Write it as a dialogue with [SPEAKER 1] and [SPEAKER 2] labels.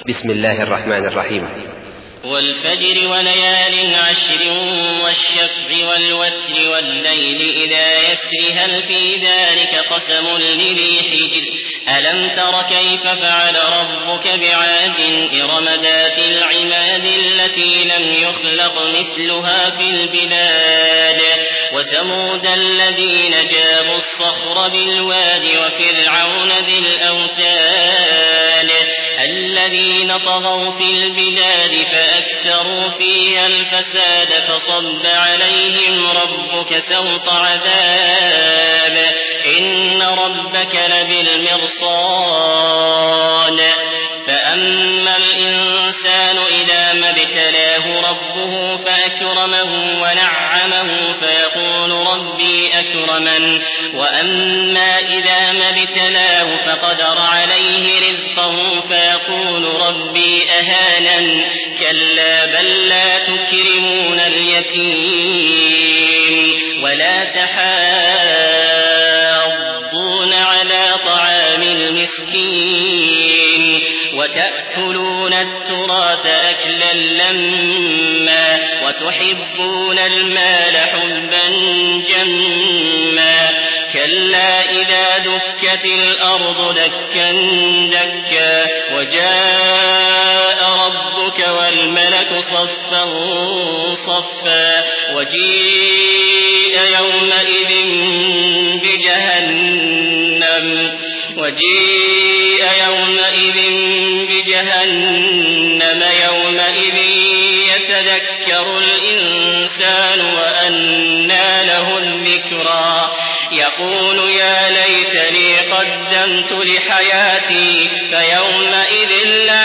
[SPEAKER 1] بسم الله الرحمن الرحيم.
[SPEAKER 2] والفجر وليال عشر والشفع والوتر والليل إذا يسر هل في ذلك قسم لذي حجر ألم تر كيف فعل ربك بعاد إرم ذات العماد التي لم يخلق مثلها في البلاد وثمود الذين جابوا الصخر بالواد وفرعون ذي الأوتاد الذين طغوا في البلاد فأكثروا فيها الفساد فصب عليهم ربك سوط عذاب إن ربك لبالمرصاد فأما الإنسان إذا ما ابتلاه ربه فأكرمه ونعمه فيقول ربي أكرمن وأما إذا ما ابتلاه فقدر عليه رزقه فيقول ربي أهانن كلا بل لا تكرمون اليتيم ولا تحاضون على طعام المسكين وتأكلون التراث أكلا لما وتحبون المال حبا جما كلا إذا دكت الأرض دكا دكا وجاء ربك والملك صفا صفا وجيء يومئذ بجهنم يومئذ يتذكر الإنسان وأنى له الذكرى يقول يا ليتني قدمت لحياتي فيومئذ لا